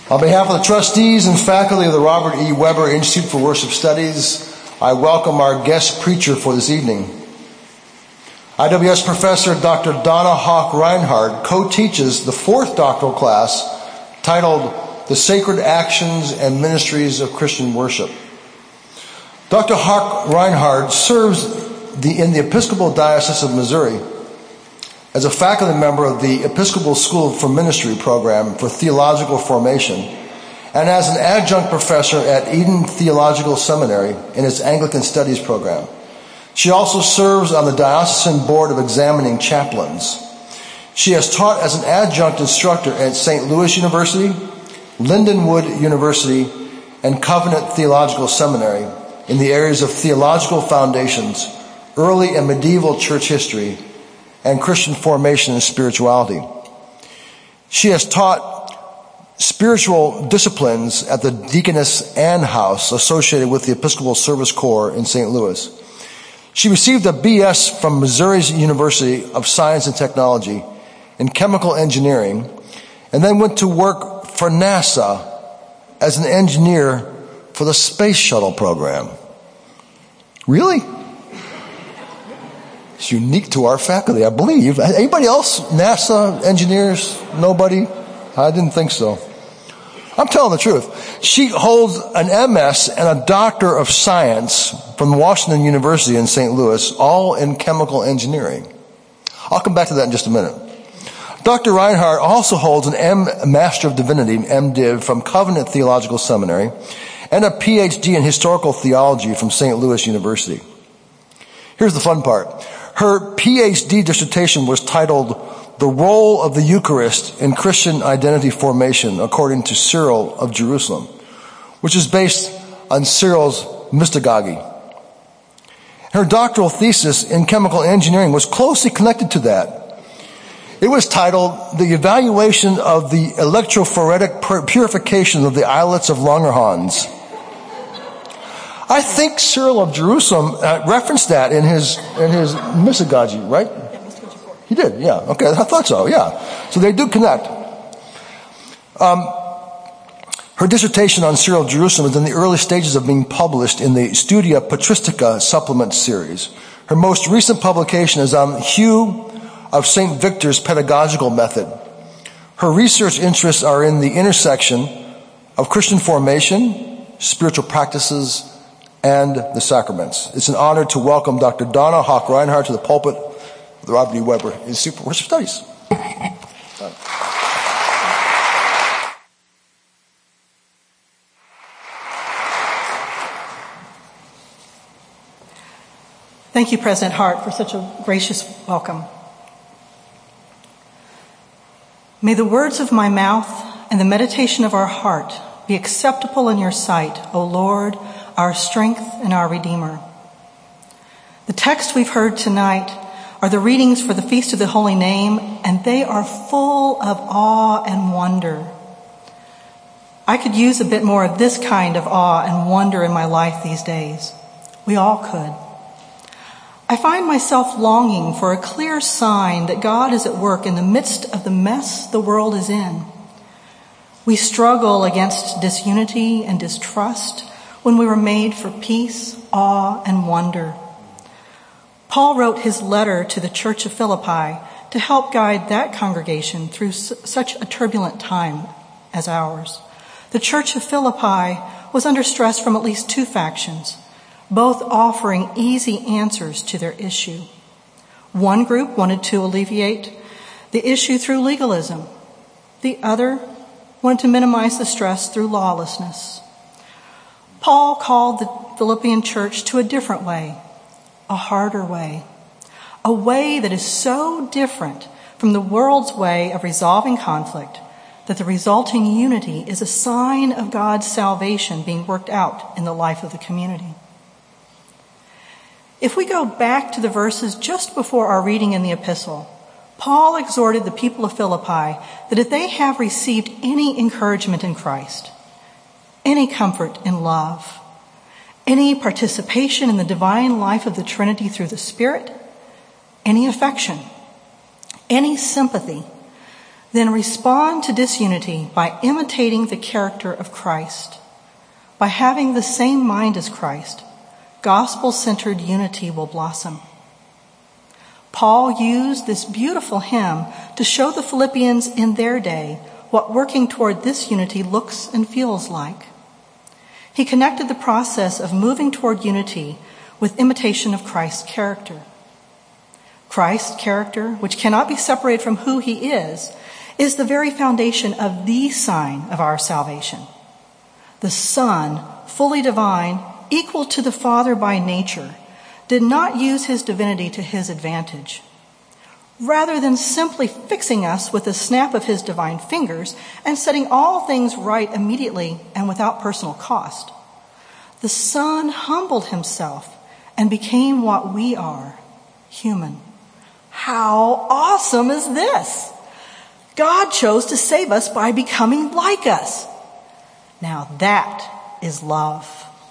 On behalf of the trustees and faculty of the Robert E. Weber Institute for Worship Studies, I welcome our guest preacher for this evening. IWS professor Dr. Donna Hawk Reinhardt co-teaches the fourth doctoral class titled The Sacred Actions and Ministries of Christian Worship. Dr. Hawk Reinhardt serves in the Episcopal Diocese of Missouri as a faculty member of the Episcopal School for Ministry program for theological formation and as an adjunct professor at Eden Theological Seminary in its Anglican Studies program. She also serves on the Diocesan Board of Examining Chaplains. She has taught as an adjunct instructor at St. Louis University, Lindenwood University, and Covenant Theological Seminary in the areas of theological foundations, early and medieval church history, and Christian formation and spirituality. She has taught spiritual disciplines at the Deaconess Ann House associated with the Episcopal Service Corps in St. Louis. She received a B.S. from Missouri's University of Science and Technology in chemical engineering and then went to work for NASA as an engineer for the Space Shuttle program. Really? It's unique to our faculty, I believe. Anybody else? NASA engineers? Nobody? I didn't think so. I'm telling the truth. She holds an MS and a Doctor of Science from Washington University in St. Louis, all in chemical engineering. I'll come back to that in just a minute. Dr. Reinhardt also holds an Master of Divinity, MDiv, from Covenant Theological Seminary and a PhD in Historical Theology from St. Louis University. Here's the fun part. Her PhD dissertation was titled The Role of the Eucharist in Christian Identity Formation According to Cyril of Jerusalem, which is based on Cyril's mystagogy. Her doctoral thesis in chemical engineering was closely connected to that. It was titled The Evaluation of the Electrophoretic Purification of the Islets of Langerhans. I think Cyril of Jerusalem referenced that in his mystagogy, right? He did, yeah. Okay, I thought so, yeah. So they do connect. Her dissertation on Cyril of Jerusalem is in the early stages of being published in the Studia Patristica supplement series. Her most recent publication is on Hugh of St. Victor's pedagogical method. Her research interests are in the intersection of Christian formation, spiritual practices, and the sacraments. It's an honor to welcome Dr. Donna Hawk Reinhardt to the pulpit of the Robert E. Weber Institute for Worship Studies. Thank you, President Hart, for such a gracious welcome. May the words of my mouth and the meditation of our heart be acceptable in your sight, O Lord, our strength and our Redeemer. The text we've heard tonight are the readings for the Feast of the Holy Name, and they are full of awe and wonder. I could use a bit more of this kind of awe and wonder in my life these days. We all could. I find myself longing for a clear sign that God is at work in the midst of the mess the world is in. We struggle against disunity and distrust when we were made for peace, awe, and wonder. Paul wrote his letter to the Church of Philippi to help guide that congregation through such a turbulent time as ours. The Church of Philippi was under stress from at least two factions, both offering easy answers to their issue. One group wanted to alleviate the issue through legalism. The other wanted to minimize the stress through lawlessness. Paul called the Philippian church to a different way, a harder way, a way that is so different from the world's way of resolving conflict that the resulting unity is a sign of God's salvation being worked out in the life of the community. If we go back to the verses just before our reading in the epistle, Paul exhorted the people of Philippi that if they have received any encouragement in Christ, any comfort in love, any participation in the divine life of the Trinity through the Spirit, any affection, any sympathy, then respond to disunity by imitating the character of Christ. By having the same mind as Christ, gospel-centered unity will blossom. Paul used this beautiful hymn to show the Philippians in their day what working toward this unity looks and feels like. He connected the process of moving toward unity with imitation of Christ's character. Christ's character, which cannot be separated from who he is the very foundation of the sign of our salvation. The Son, fully divine, equal to the Father by nature, did not use his divinity to his advantage. Rather than simply fixing us with a snap of his divine fingers and setting all things right immediately and without personal cost, the Son humbled himself and became what we are, human. How awesome is this? God chose to save us by becoming like us. Now that is love.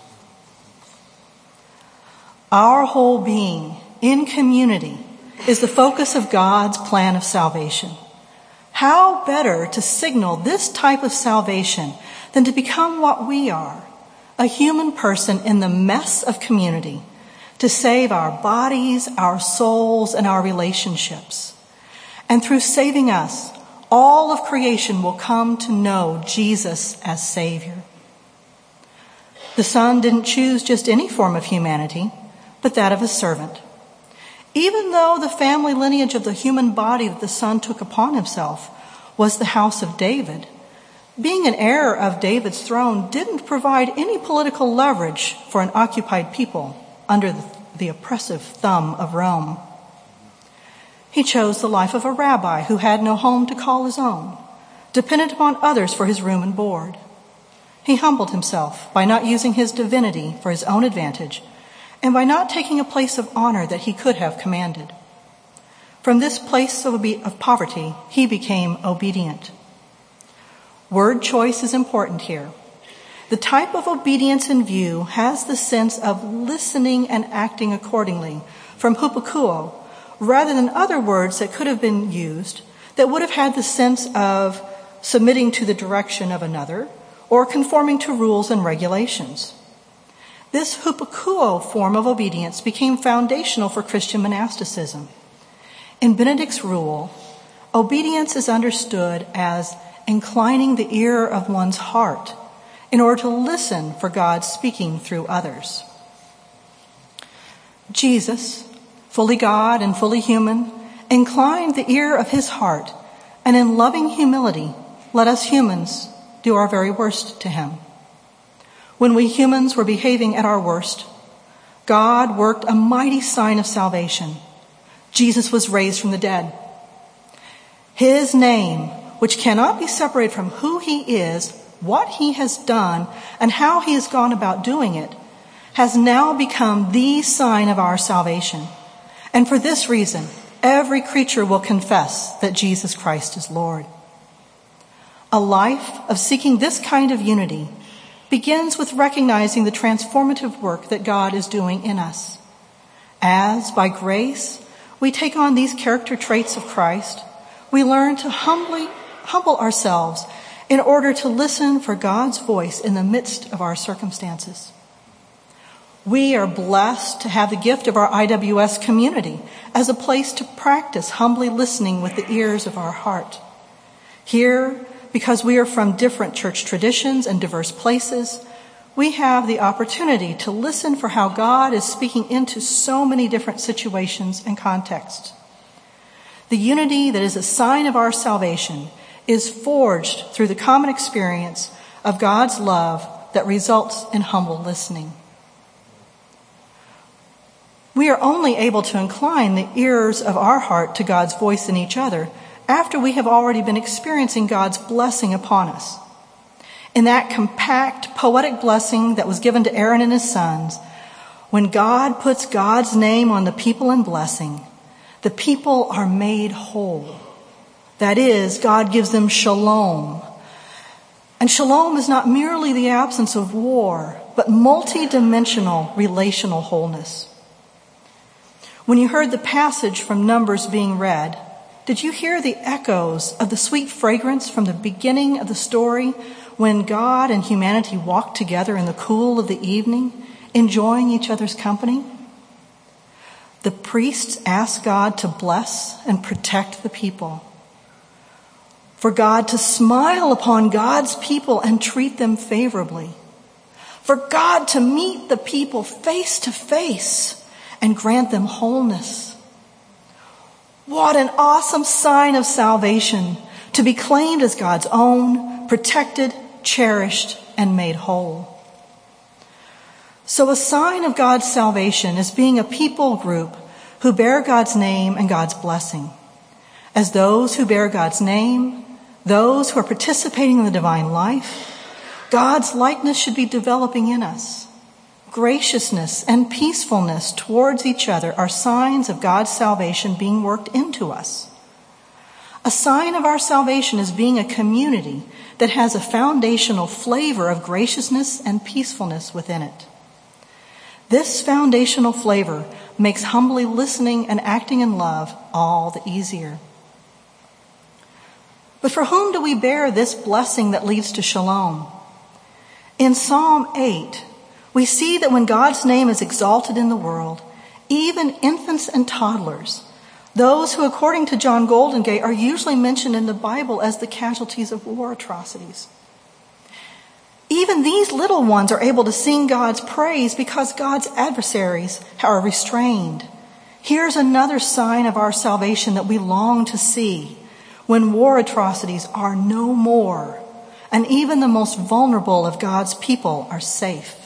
Our whole being in community is the focus of God's plan of salvation. How better to signal this type of salvation than to become what we are, a human person in the mess of community, to save our bodies, our souls, and our relationships. And through saving us, all of creation will come to know Jesus as Savior. The Son didn't choose just any form of humanity, but that of a servant. Even though the family lineage of the human body that the Son took upon himself was the house of David, being an heir of David's throne didn't provide any political leverage for an occupied people under the oppressive thumb of Rome. He chose the life of a rabbi who had no home to call his own, dependent upon others for his room and board. He humbled himself by not using his divinity for his own advantage and by not taking a place of honor that he could have commanded. From this place of poverty, he became obedient. Word choice is important here. The type of obedience in view has the sense of listening and acting accordingly from hupakuo, rather than other words that could have been used that would have had the sense of submitting to the direction of another or conforming to rules and regulations. This hupakuo form of obedience became foundational for Christian monasticism. In Benedict's rule, obedience is understood as inclining the ear of one's heart in order to listen for God speaking through others. Jesus, fully God and fully human, inclined the ear of his heart, and in loving humility, let us humans do our very worst to him. When we humans were behaving at our worst, God worked a mighty sign of salvation. Jesus was raised from the dead. His name, which cannot be separated from who he is, what he has done, and how he has gone about doing it, has now become the sign of our salvation. And for this reason, every creature will confess that Jesus Christ is Lord. A life of seeking this kind of unity begins with recognizing the transformative work that God is doing in us. As, by grace, we take on these character traits of Christ, we learn to humble ourselves in order to listen for God's voice in the midst of our circumstances. We are blessed to have the gift of our IWS community as a place to practice humbly listening with the ears of our heart. Here, because we are from different church traditions and diverse places, we have the opportunity to listen for how God is speaking into so many different situations and contexts. The unity that is a sign of our salvation is forged through the common experience of God's love that results in humble listening. We are only able to incline the ears of our heart to God's voice in each other after we have already been experiencing God's blessing upon us. In that compact, poetic blessing that was given to Aaron and his sons, when God puts God's name on the people in blessing, the people are made whole. That is, God gives them shalom. And shalom is not merely the absence of war, but multi-dimensional relational wholeness. When you heard the passage from Numbers being read, Did you hear the echoes of the sweet fragrance from the beginning of the story when God and humanity walked together in the cool of the evening, enjoying each other's company? The priests asked God to bless and protect the people, for God to smile upon God's people and treat them favorably, for God to meet the people face to face and grant them wholeness. What an awesome sign of salvation, to be claimed as God's own, protected, cherished, and made whole. So a sign of God's salvation is being a people group who bear God's name and God's blessing. As those who bear God's name, those who are participating in the divine life, God's likeness should be developing in us. Graciousness and peacefulness towards each other are signs of God's salvation being worked into us. A sign of our salvation is being a community that has a foundational flavor of graciousness and peacefulness within it. This foundational flavor makes humbly listening and acting in love all the easier. But for whom do we bear this blessing that leads to shalom? In Psalm 8, we see that when God's name is exalted in the world, even infants and toddlers, those who, according to John Goldengate, are usually mentioned in the Bible as the casualties of war atrocities, even these little ones are able to sing God's praise because God's adversaries are restrained. Here's another sign of our salvation that we long to see when war atrocities are no more and even the most vulnerable of God's people are safe.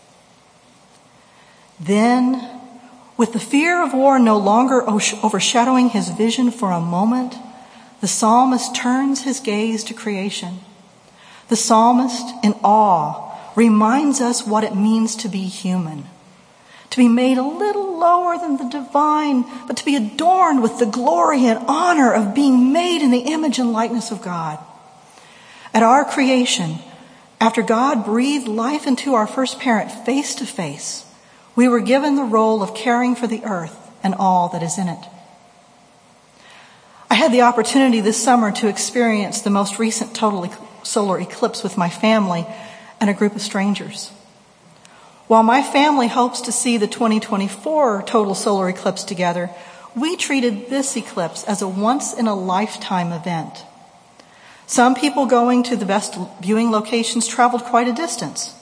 Then, with the fear of war no longer overshadowing his vision for a moment, the psalmist turns his gaze to creation. The psalmist, in awe, reminds us what it means to be human, to be made a little lower than the divine, but to be adorned with the glory and honor of being made in the image and likeness of God. At our creation, after God breathed life into our first parent face to face, we were given the role of caring for the earth and all that is in it. I had the opportunity this summer to experience the most recent total solar eclipse with my family and a group of strangers. While my family hopes to see the 2024 total solar eclipse together, we treated this eclipse as a once-in-a-lifetime event. Some people going to the best viewing locations traveled quite a distance.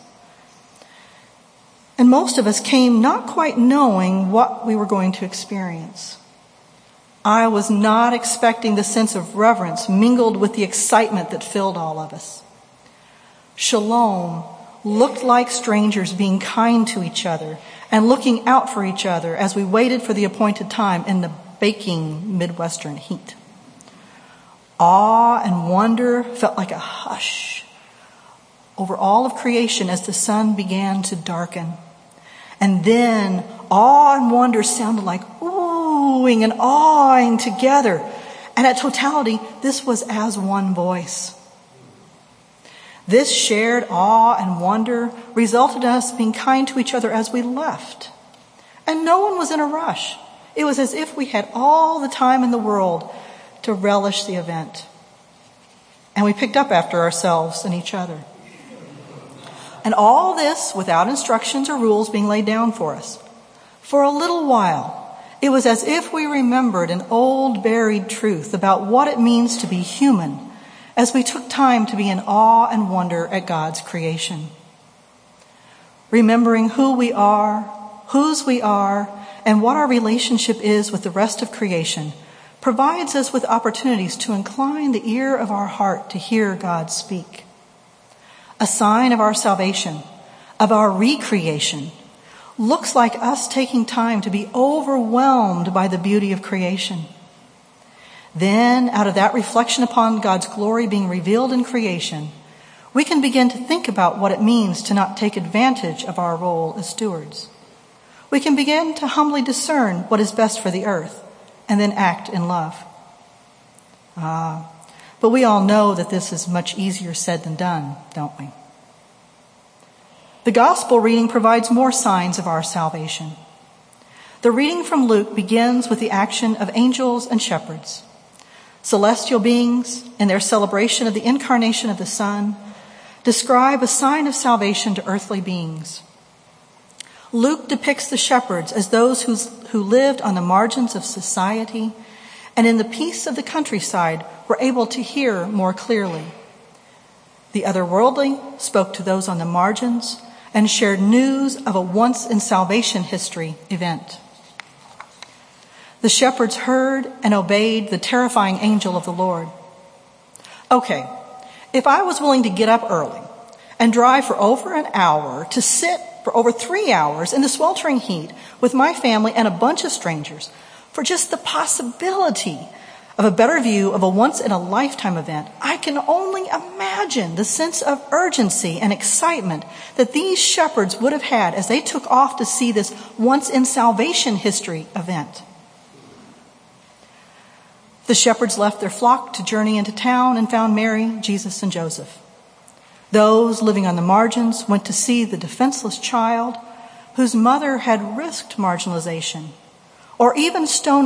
And most of us came not quite knowing what we were going to experience. I was not expecting the sense of reverence mingled with the excitement that filled all of us. Shalom looked like strangers being kind to each other and looking out for each other as we waited for the appointed time in the baking Midwestern heat. Awe and wonder felt like a hush over all of creation as the sun began to darken. And then awe and wonder sounded like oohing and awing together. And at totality, this was as one voice. This shared awe and wonder resulted in us being kind to each other as we left. And no one was in a rush. It was as if we had all the time in the world to relish the event. And we picked up after ourselves and each other. And all this without instructions or rules being laid down for us. For a little while, it was as if we remembered an old buried truth about what it means to be human as we took time to be in awe and wonder at God's creation. Remembering who we are, whose we are, and what our relationship is with the rest of creation provides us with opportunities to incline the ear of our heart to hear God speak. A sign of our salvation, of our recreation, looks like us taking time to be overwhelmed by the beauty of creation. Then, out of that reflection upon God's glory being revealed in creation, we can begin to think about what it means to not take advantage of our role as stewards. We can begin to humbly discern what is best for the earth and then act in love. But we all know that this is much easier said than done, don't we? The gospel reading provides more signs of our salvation. The reading from Luke begins with the action of angels and shepherds. celestial beings, in their celebration of the incarnation of the Son, describe a sign of salvation to earthly beings. Luke depicts the shepherds as those who lived on the margins of society and in the peace of the countryside were able to hear more clearly. The otherworldly spoke to those on the margins and shared news of a once-in-salvation history event. The shepherds heard and obeyed the terrifying angel of the Lord. Okay, if I was willing to get up early and drive for over an hour to sit for over 3 hours in the sweltering heat with my family and a bunch of strangers for just the possibility of a better view of a once-in-a-lifetime event, I can only imagine the sense of urgency and excitement that these shepherds would have had as they took off to see this once-in-salvation history event. The shepherds left their flock to journey into town and found Mary, Jesus, and Joseph. Those living on the margins went to see the defenseless child whose mother had risked marginalization or even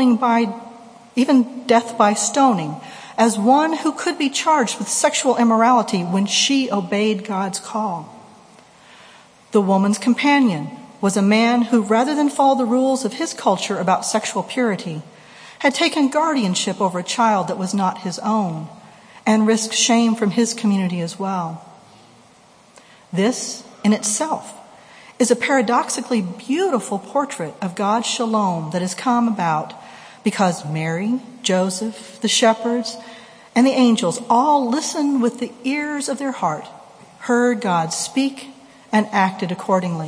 death by stoning as one who could be charged with sexual immorality when she obeyed God's call. The woman's companion was a man who, rather than follow the rules of his culture about sexual purity, had taken guardianship over a child that was not his own and risked shame from his community as well. This, in itself, is a paradoxically beautiful portrait of God's shalom that has come about because Mary, Joseph, the shepherds, and the angels all listened with the ears of their heart, heard God speak, and acted accordingly.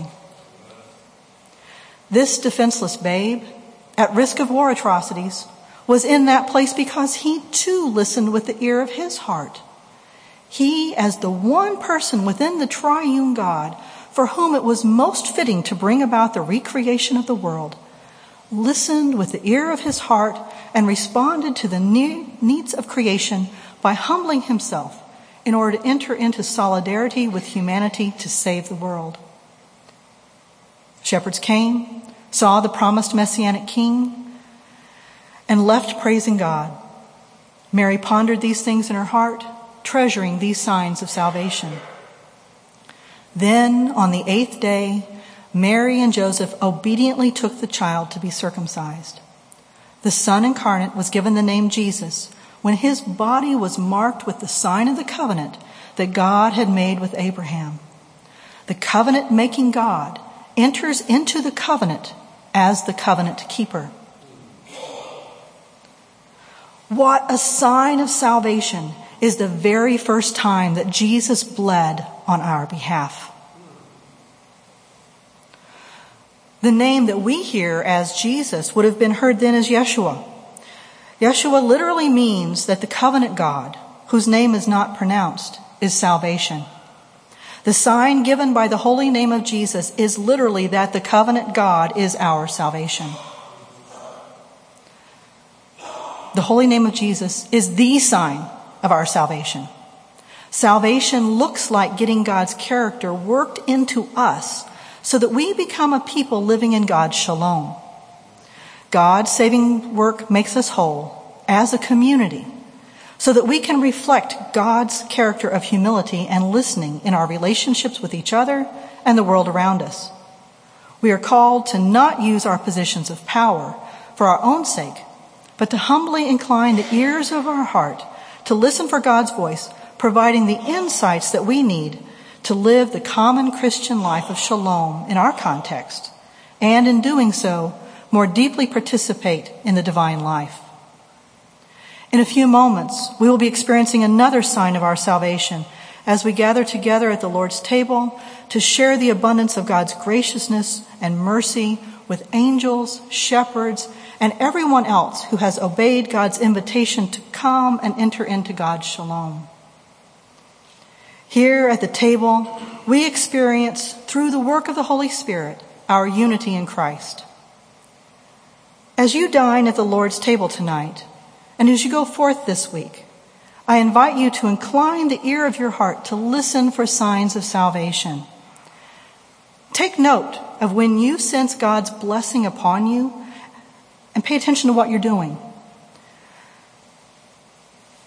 This defenseless babe, at risk of war atrocities, was in that place because he too listened with the ear of his heart. He, as the one person within the triune God for whom it was most fitting to bring about the recreation of the world, listened with the ear of his heart and responded to the needs of creation by humbling himself in order to enter into solidarity with humanity to save the world. Shepherds came, saw the promised Messianic King, and left praising God. Mary pondered these things in her heart, treasuring these signs of salvation. Then, on the 8th day, Mary and Joseph obediently took the child to be circumcised. The Son incarnate was given the name Jesus when his body was marked with the sign of the covenant that God had made with Abraham. The covenant-making God enters into the covenant as the covenant keeper. What a sign of salvation is the very first time that Jesus bled on our behalf. The name that we hear as Jesus would have been heard then as Yeshua. Yeshua literally means that the covenant God, whose name is not pronounced, is salvation. The sign given by the holy name of Jesus is literally that the covenant God is our salvation. The holy name of Jesus is the sign of our salvation. Salvation looks like getting God's character worked into us so that we become a people living in God's shalom. God's saving work makes us whole as a community so that we can reflect God's character of humility and listening in our relationships with each other and the world around us. We are called to not use our positions of power for our own sake, but to humbly incline the ears of our heart to listen for God's voice, providing the insights that we need to live the common Christian life of shalom in our context, and in doing so, more deeply participate in the divine life. In a few moments, we will be experiencing another sign of our salvation as we gather together at the Lord's table to share the abundance of God's graciousness and mercy with angels, shepherds, and everyone else who has obeyed God's invitation to come and enter into God's shalom. Here at the table, we experience, through the work of the Holy Spirit, our unity in Christ. As you dine at the Lord's table tonight, and as you go forth this week, I invite you to incline the ear of your heart to listen for signs of salvation. Take note of when you sense God's blessing upon you and pay attention to what you're doing.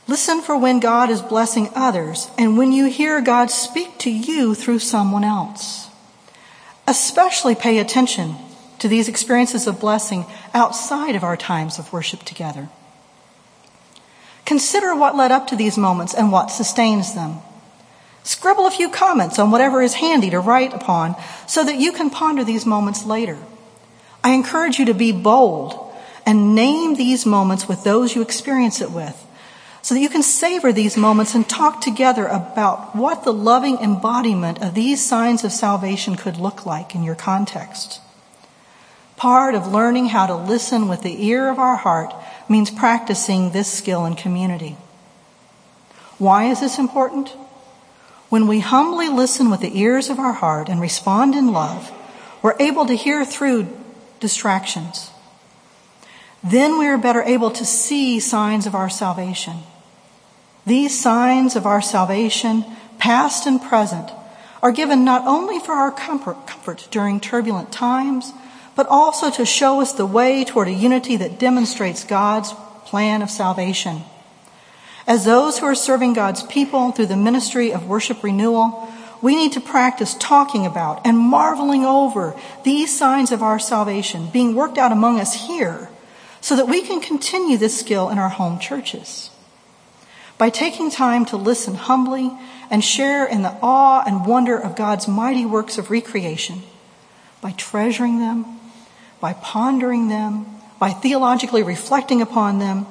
Listen for when God is blessing others and when you hear God speak to you through someone else. Especially pay attention to these experiences of blessing outside of our times of worship together. Consider what led up to these moments and what sustains them. Scribble a few comments on whatever is handy to write upon so that you can ponder these moments later. I encourage you to be bold and name these moments with those you experience it with so that you can savor these moments and talk together about what the loving embodiment of these signs of salvation could look like in your context. Part of learning how to listen with the ear of our heart means practicing this skill in community. Why is this important? When we humbly listen with the ears of our heart and respond in love, we're able to hear through distractions. Then we are better able to see signs of our salvation. These signs of our salvation, past and present, are given not only for our comfort during turbulent times, but also to show us the way toward a unity that demonstrates God's plan of salvation. As those who are serving God's people through the ministry of worship renewal, we need to practice talking about and marveling over these signs of our salvation being worked out among us here so that we can continue this skill in our home churches. By taking time to listen humbly and share in the awe and wonder of God's mighty works of recreation, by treasuring them, by pondering them, by theologically reflecting upon them,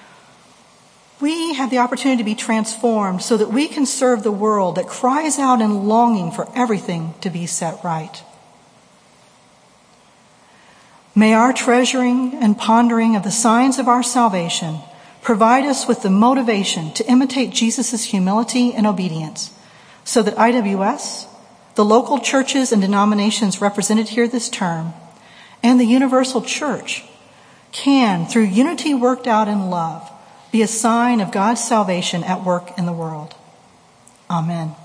we have the opportunity to be transformed so that we can serve the world that cries out in longing for everything to be set right. May our treasuring and pondering of the signs of our salvation provide us with the motivation to imitate Jesus' humility and obedience so that IWS, the local churches and denominations represented here this term, and the universal church can, through unity worked out in love, be a sign of God's salvation at work in the world. Amen.